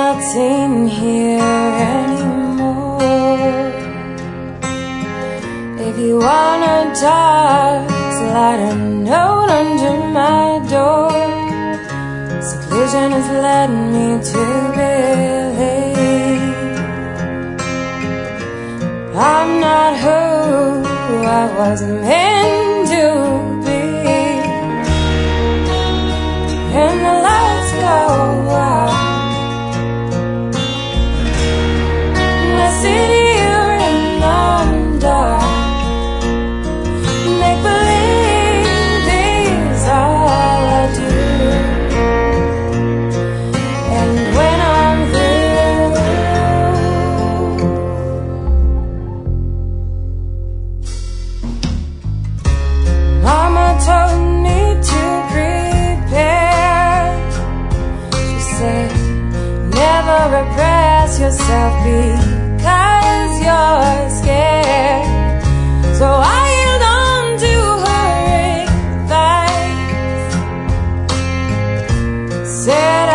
not seen here anymore. If you wanna talk, slide a note under my door. Seclusion has led me to believe I'm not who I was meant to be. And the lights go out, and I sit here in the dark. Make believe is all I do. And when I'm through, Mama told me to prepare. She said, never repress yourself because you're scared. So I held on to her advice. Said